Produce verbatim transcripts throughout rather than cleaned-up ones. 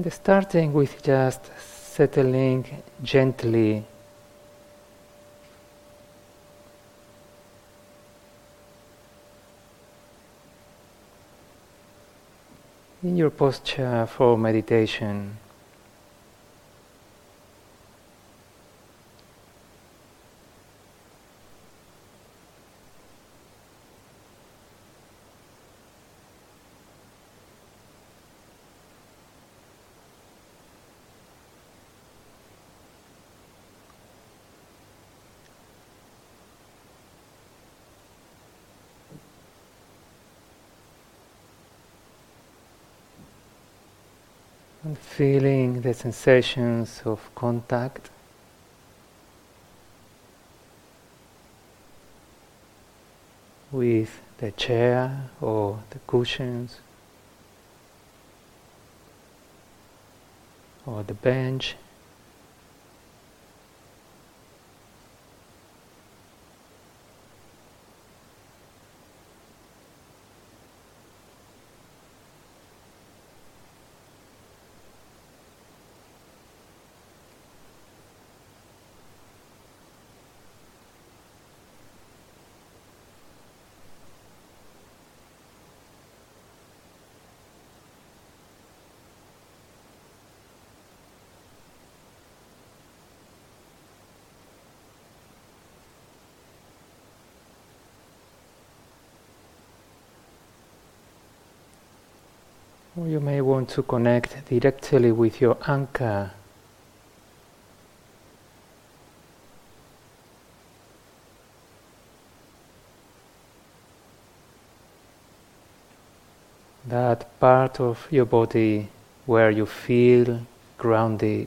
And starting with just settling gently in your posture for meditation. And feeling the sensations of contact with the chair or the cushions or the bench. Or you may want to connect directly with your anchor. That part of your body where you feel grounded.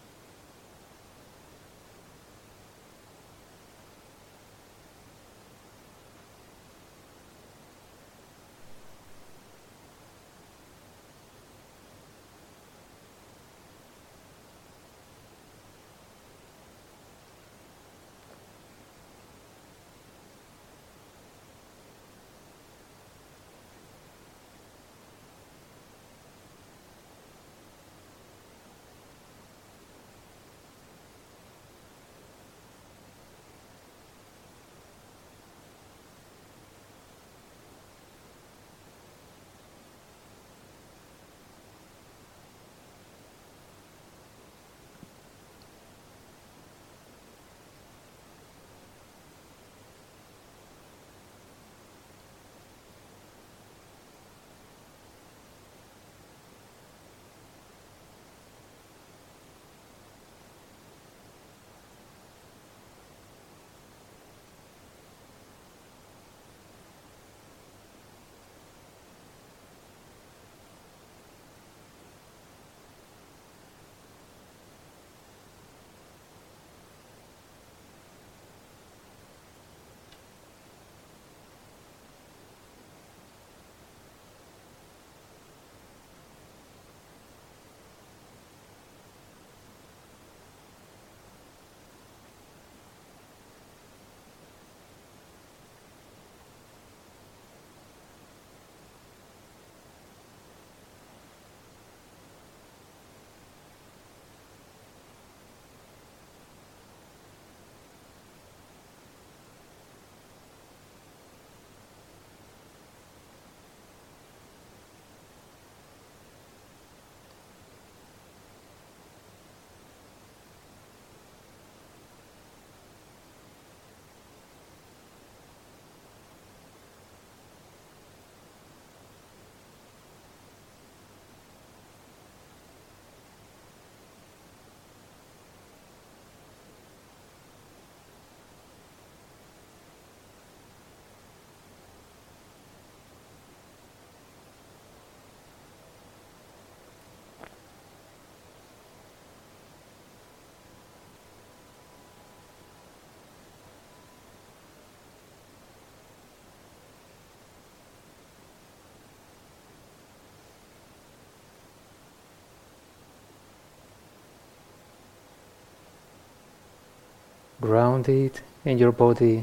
Grounded in your body.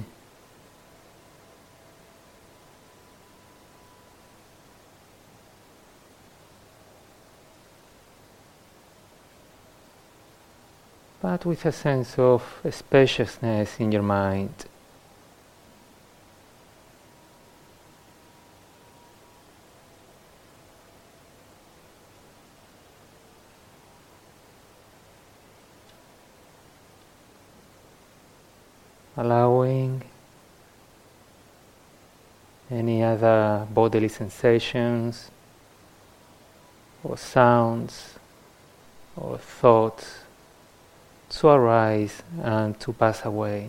but with a sense of spaciousness in your mind. Allowing any other bodily sensations or sounds or thoughts to arise and to pass away.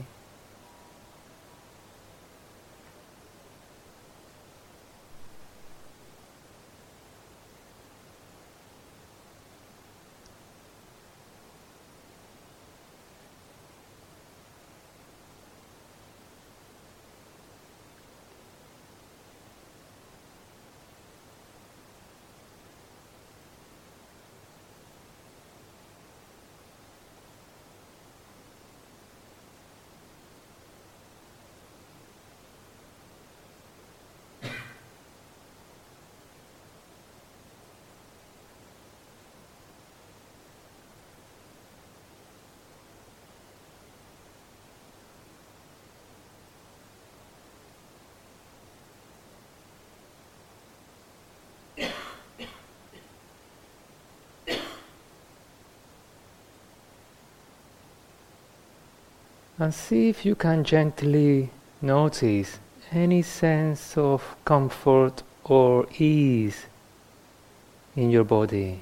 And see if you can gently notice any sense of comfort or ease in your body.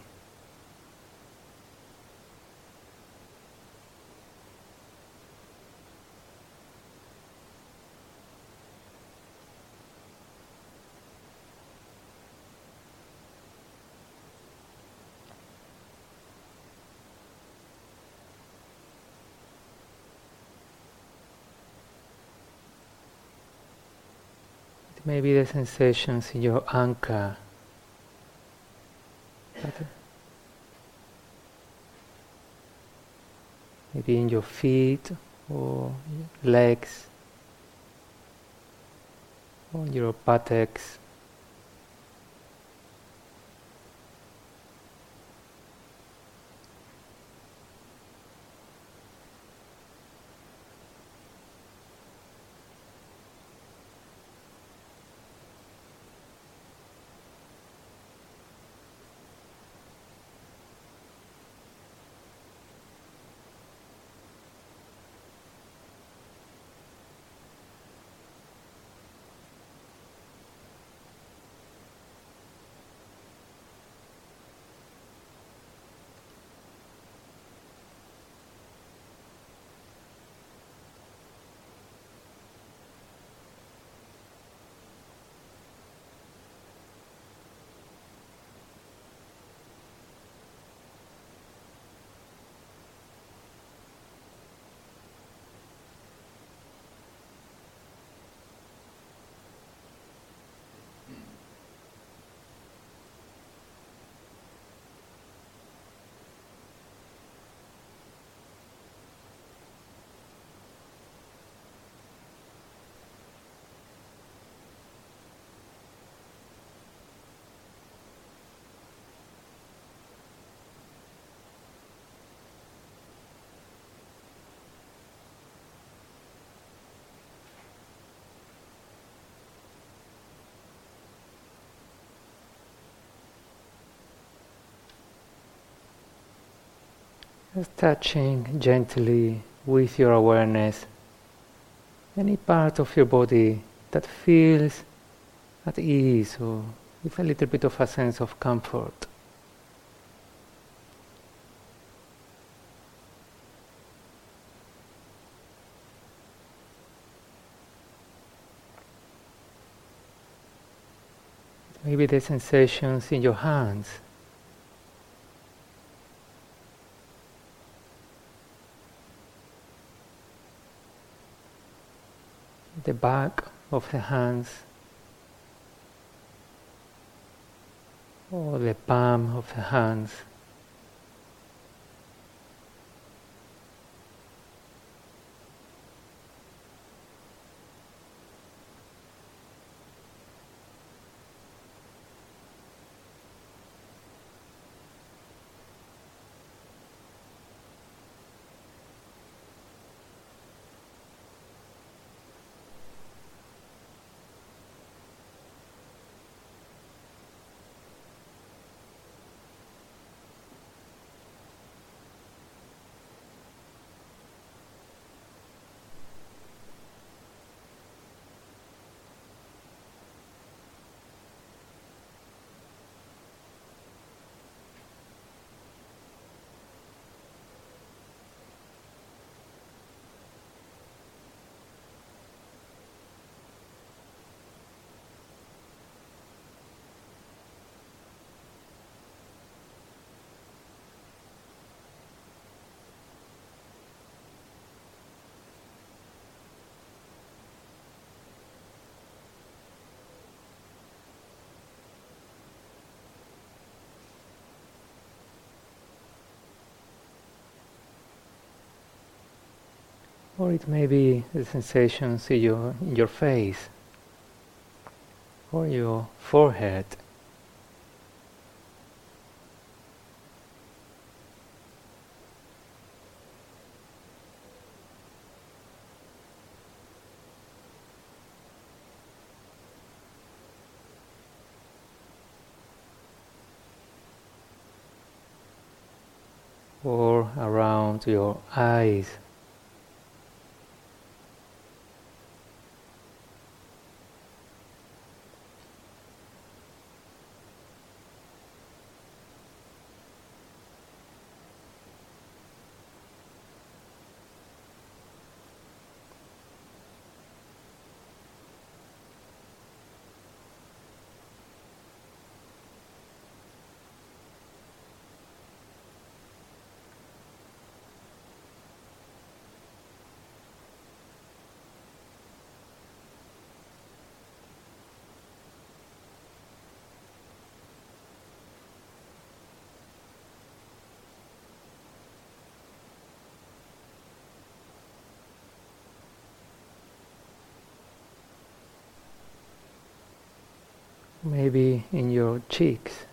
Maybe the sensations in your anka, maybe in your feet or legs or your buttocks. Just touching gently with your awareness any part of your body that feels at ease or with a little bit of a sense of comfort. Maybe the sensations in your hands. The back of the hands or the palm of the hands. Or it may be the sensations in your, in your face or your forehead. Or around your eyes. Maybe in your cheeks.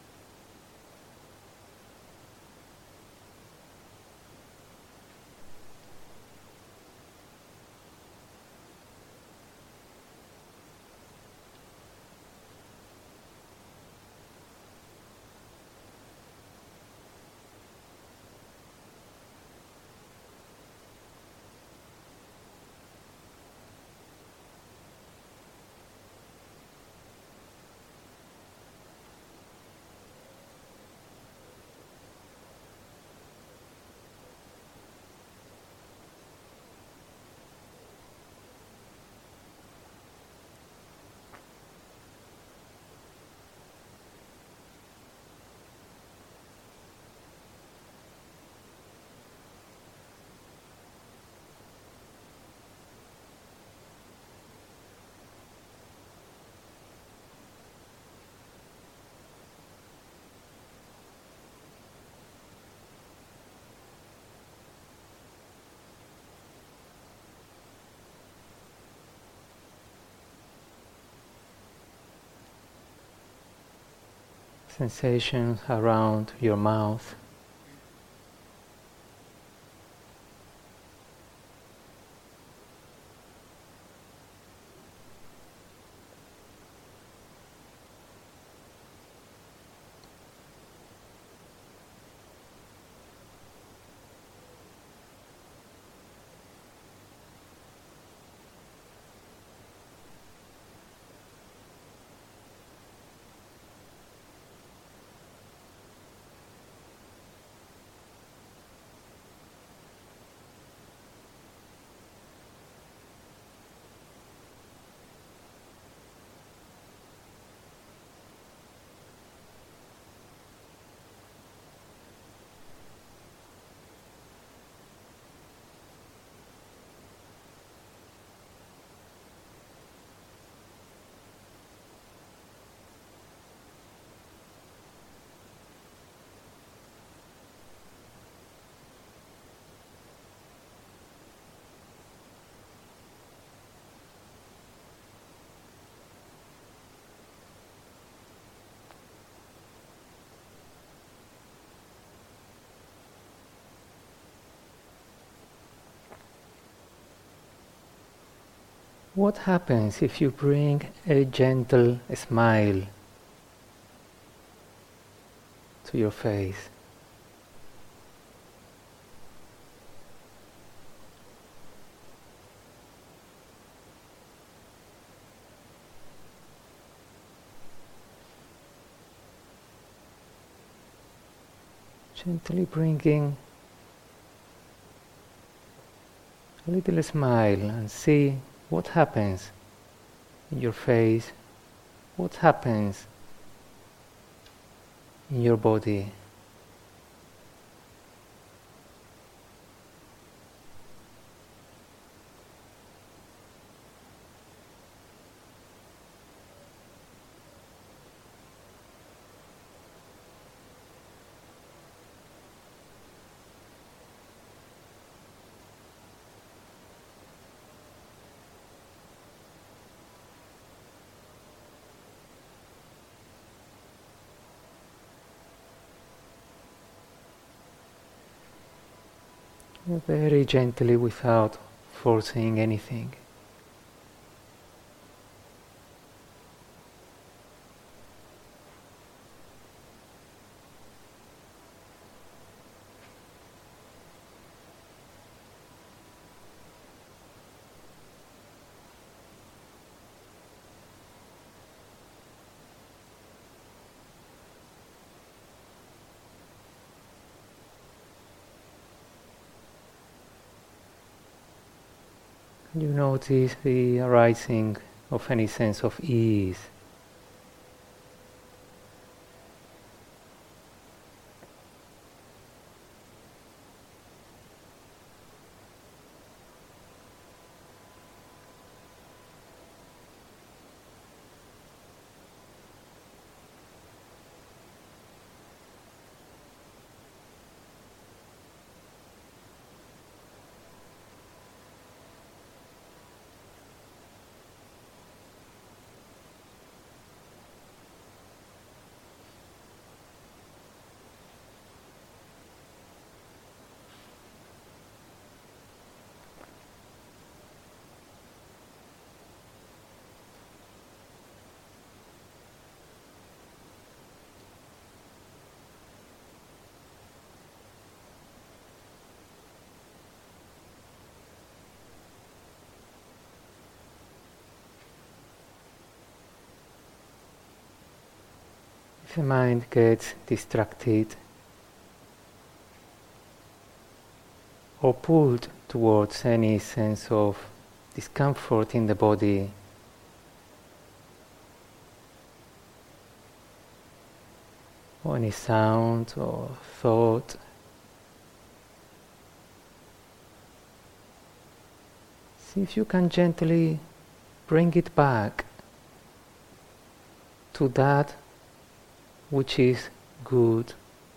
Sensations around your mouth. What happens if you bring a gentle smile to your face? Gently bringing a little smile and see what happens in your face, what happens in your body. very gently without forcing anything. You notice the arising of any sense of ease. If the mind gets distracted or pulled towards any sense of discomfort in the body, or any sound or thought, see if you can gently bring it back to that which is good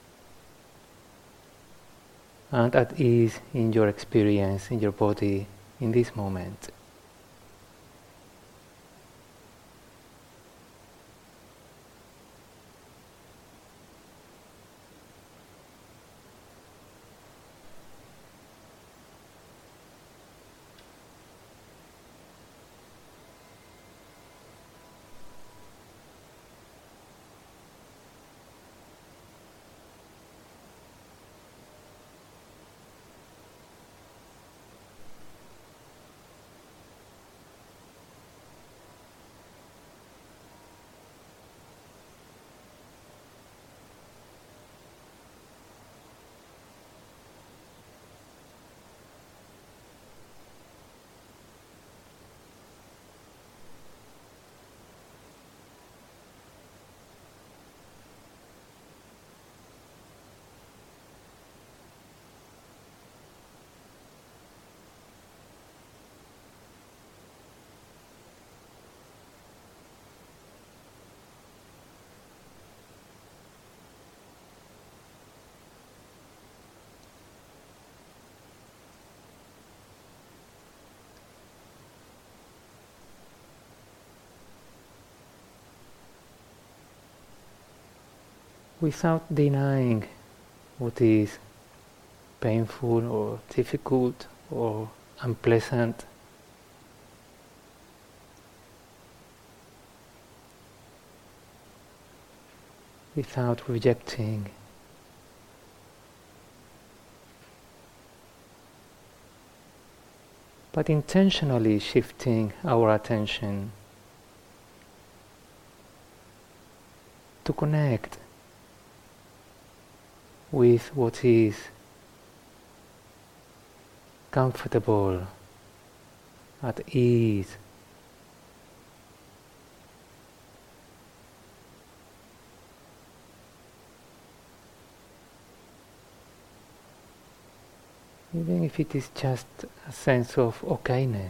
and at ease in your experience, in your body, in this moment. Without denying what is painful or difficult or unpleasant. Without rejecting. But intentionally shifting our attention to connect with what is comfortable, at ease. Even if it is just a sense of okayness.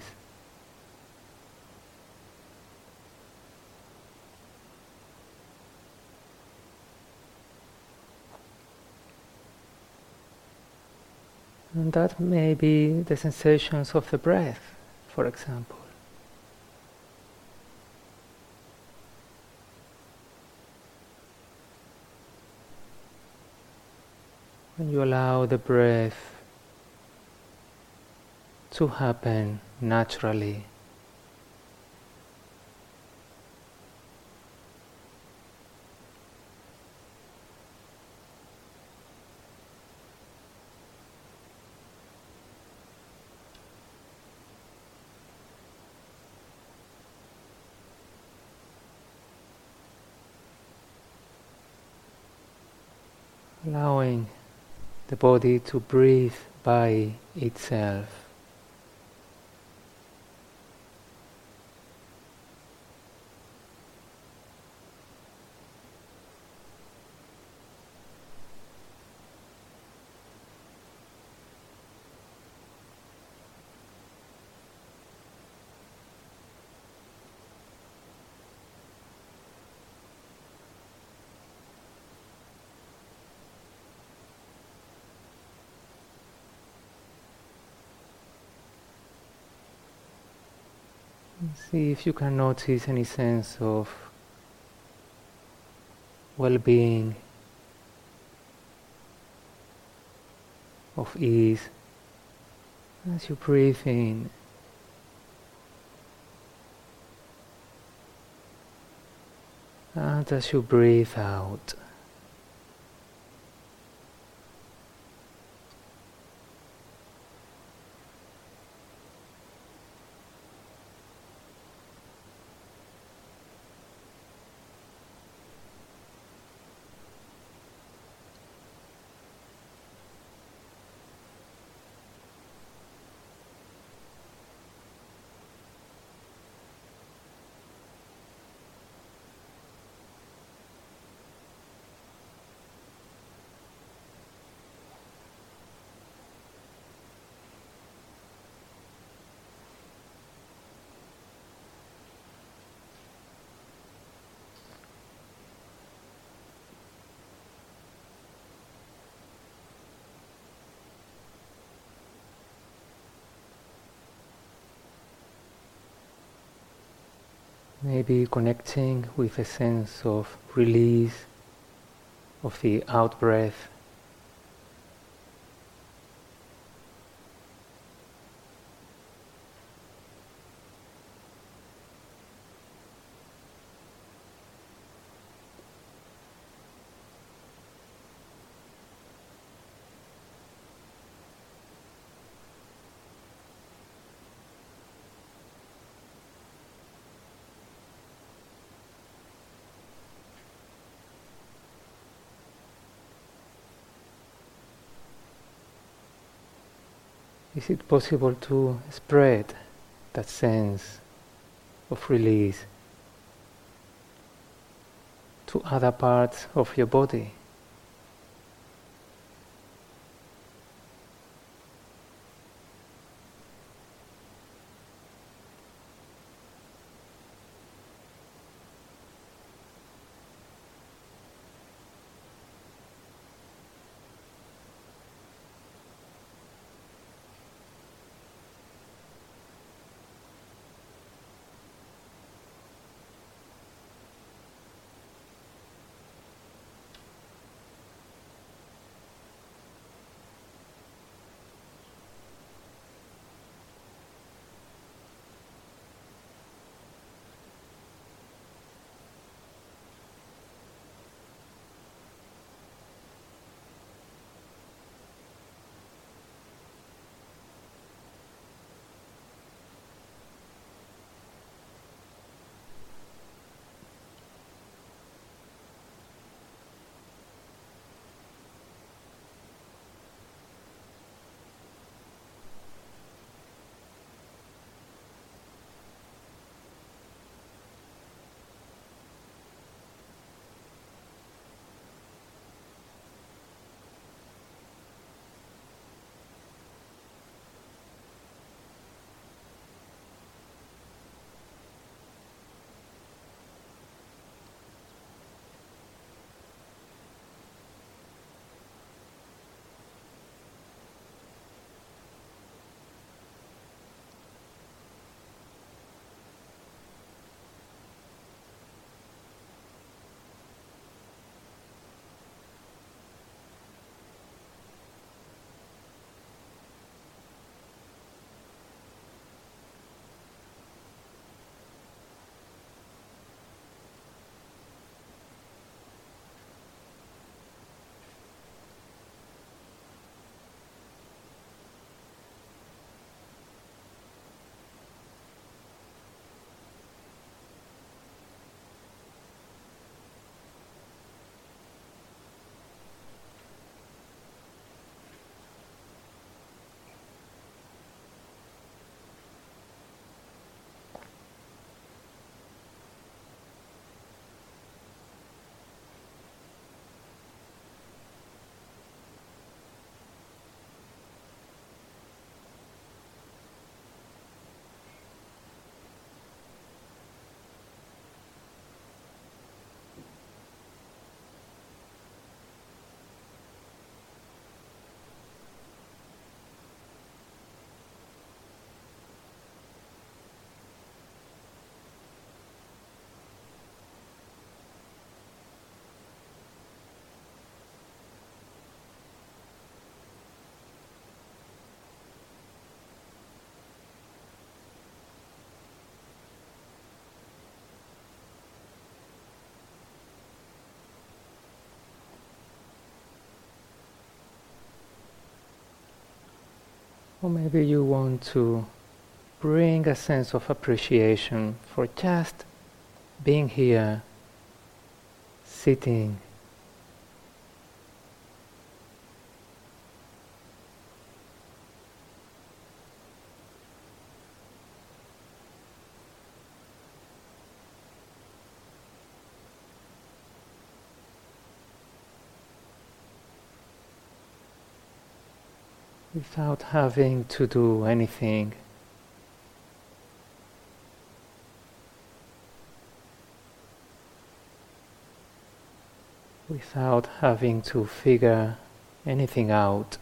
And that may be the sensations of the breath, for example. When you allow the breath to happen naturally. Allowing the body to breathe by itself. See if you can notice any sense of well-being, of ease, as you breathe in. And as you breathe out. Maybe connecting with a sense of release of the out-breath. Is it possible to spread that sense of release to other parts of your body? Or maybe you want to bring a sense of appreciation for just being here, sitting. Without having to do anything. Without having to figure anything out.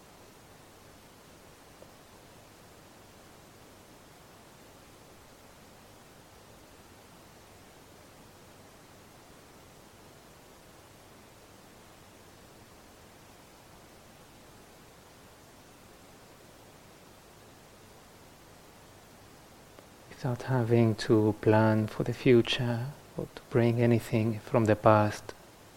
Without having to plan for the future or to bring anything from the past.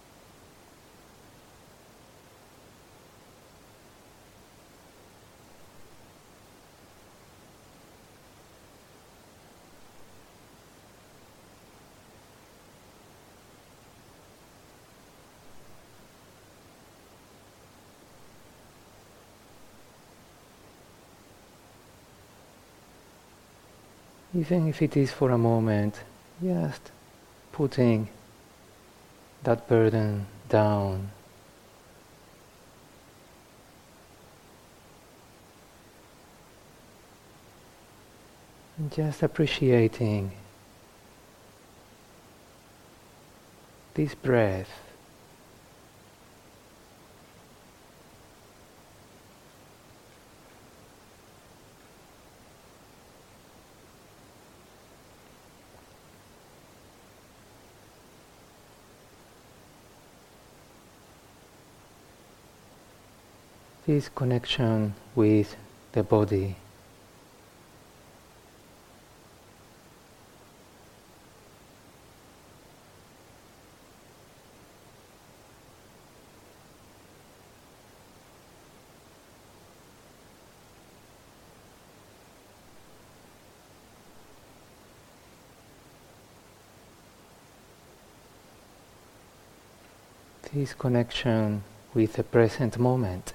Even if it is for a moment, just putting that burden down. And just appreciating this breath. This connection with the body. This connection with the present moment.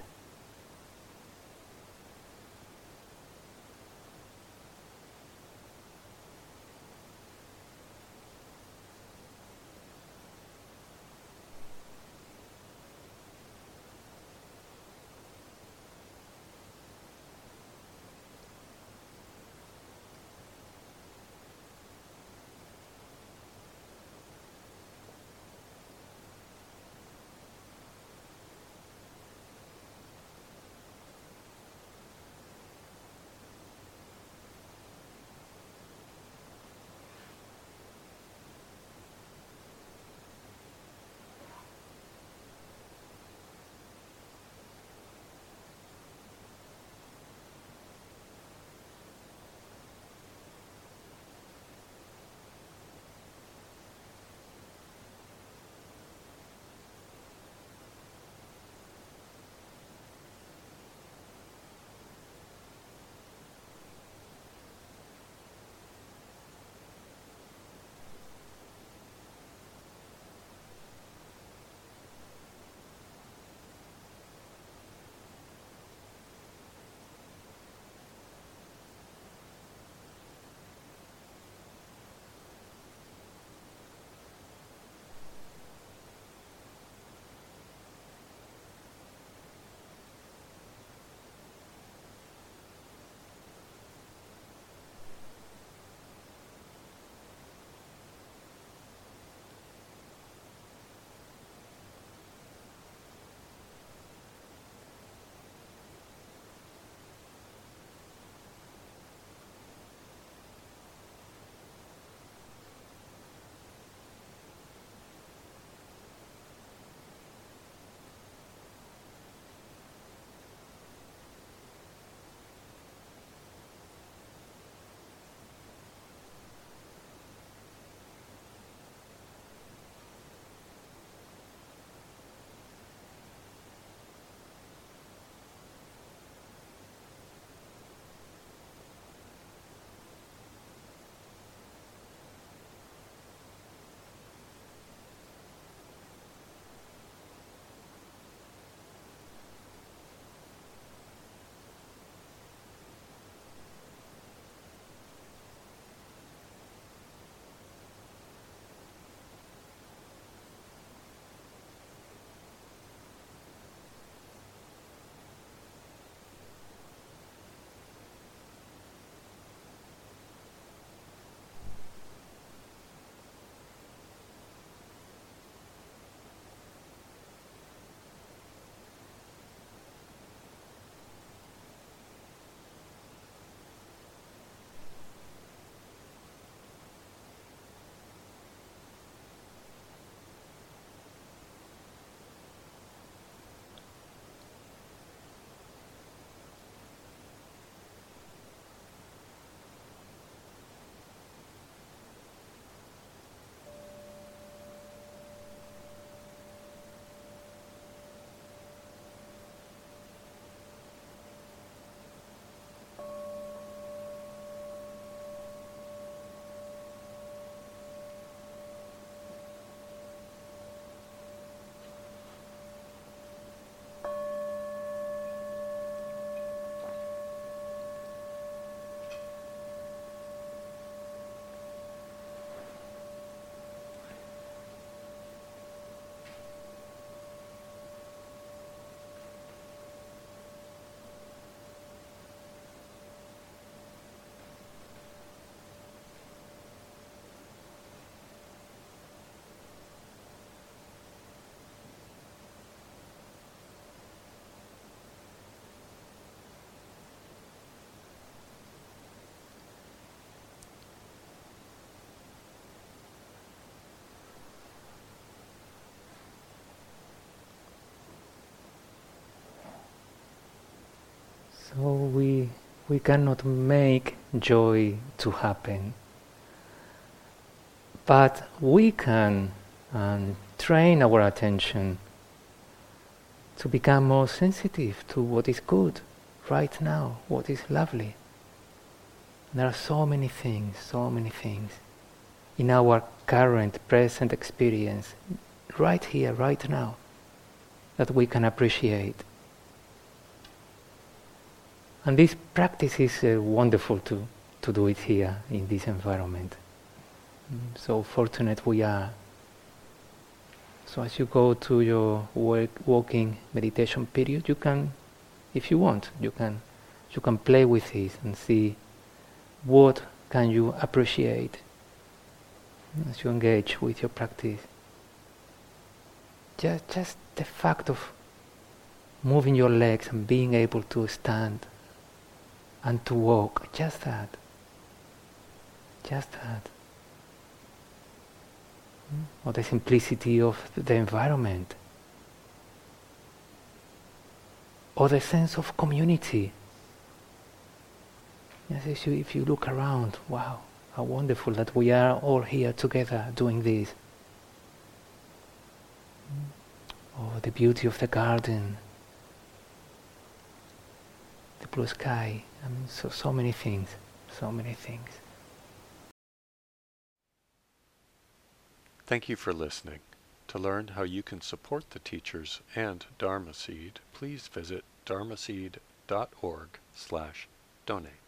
So we we cannot make joy to happen, but we can um, train our attention to become more sensitive to what is good right now, what is lovely. There are so many things, so many things in our current, present experience, right here, right now, that we can appreciate. And this practice is uh, wonderful to, to do it here in this environment. Mm, so fortunate we are. So as you go to your work, walking meditation period, you can, if you want, you can, you can play with this and see what can you appreciate as you engage with your practice. Just, just the fact of moving your legs and being able to stand and to walk, just that, just that. Or the simplicity of the environment, or the sense of community. Yes, if you, if you look around, wow, how wonderful that we are all here together doing this. Or the beauty of the garden, the blue sky. I mean, so, so many things, so many things. Thank you for listening. To learn how you can support the teachers and Dharma Seed, please visit dharmaseed dot org slash donate.